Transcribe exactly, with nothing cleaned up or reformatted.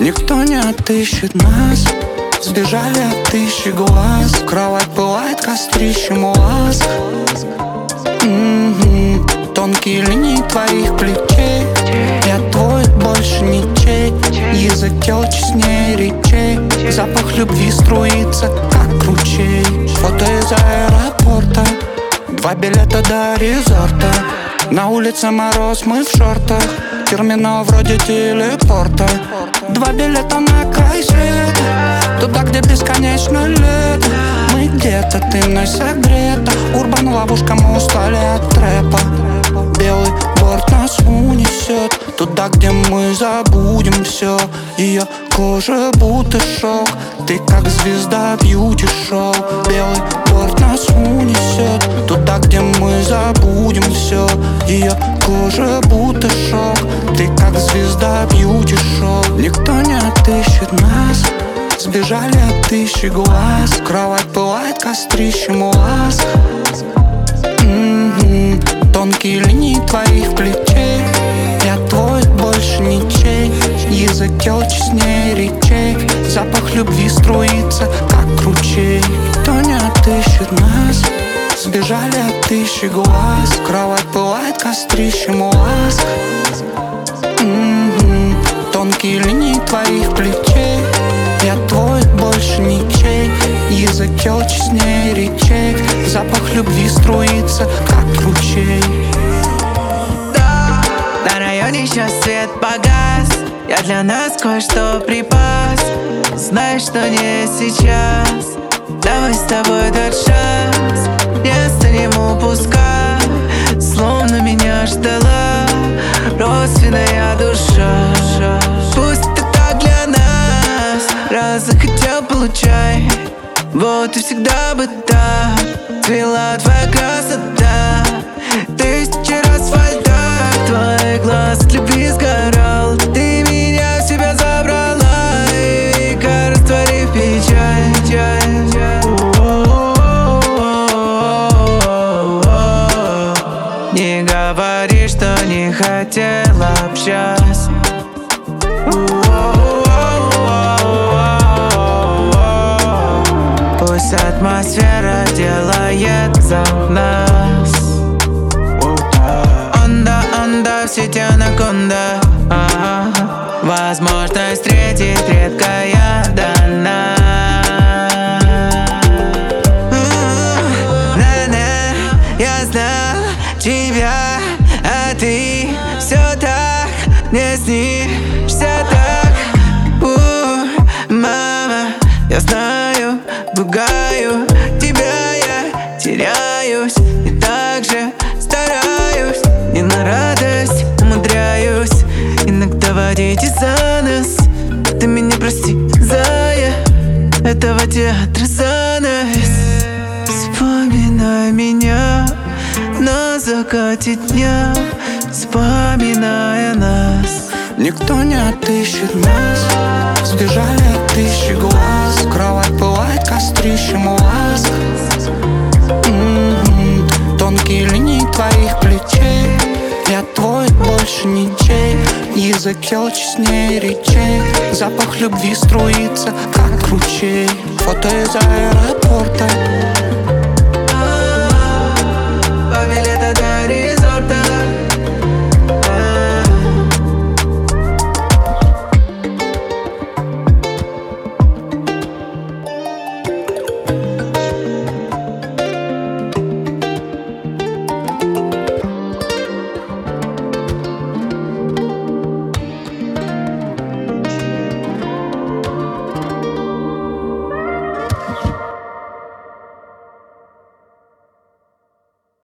Никто не отыщет нас. Сбежали от тысячи глаз. Кровать пылает кострищем ласк. м-м-м. Тонкие линии твоих плечей. Я твой, больше ничей. Язык честнее речей. Запах любви струится, как ручей. Фото из аэропорта. Два билета до резорта. На улице мороз, мы в шортах. Терминал вроде телепорта. Два билета на край света. Туда, где бесконечно лето. Мы где-то, ты мной согрета. Урбан ловушка, мы устали от трэпа. Белый борт нас унесет туда, где мы забудем все. Ее кожа будто шок. Ты как звезда бьюти-шоу. Белый борт нас унесет туда, где мы забудем все. Ее кожа будто шок. Ты как звезда бьюти-шоу. Никто не отыщет нас. Сбежали от тысячи глаз. Кровать пылает кострищем ласк. м-м-м. Тонкие линии твоих плечей. Я твой, больше ничей. Язык честнее речей. Запах любви струится, как ручей. Кто не отыщет нас. Сбежали от тысячи глаз. Кровать пылает кострищем ласк. м-м-м. Тонкие линии твоих плечей. Я твой, больше ничей. Язык честнее речей. Запах любви струится, как ручей. На районе сейчас свет погас. Я для нас кое-что припас. Знаешь, что не сейчас. Давай с тобой тот шанс. Не станем упускать. Словно меня ждала родственная душа. Пусть это так для нас. Раз захотел, получай. Вот и всегда бы так цвела твоя красота. Тысячи раз в альтах твоих глаз от любви сгорал. Ты меня в себя забрала и века растворив печаль. Не говори, что не хотела общаться. Пусть атмосфера делает за нас. Онда, онда, в сети анаконда. Ага. Возможность встретить редкая дана. На-на, я знал тебя, а ты все так не снишься так. У, мама, я знаю, пугаю тебя, я теряюсь. И так же стараюсь, не на радость умудряюсь иногда водить и за нас. Ты меня прости, зая, этого театра занавес. Вспоминай меня на закате дня, вспоминая нас. Никто не отыщет нас. Сбежали от тысячи глаз. Кровать пылает кострищем ласк. м-м-м. Тонкие линии твоих плечей. Я твой, больше ничей. Язык честнее речей. Запах любви струится, как ручей. Фото из аэропорта.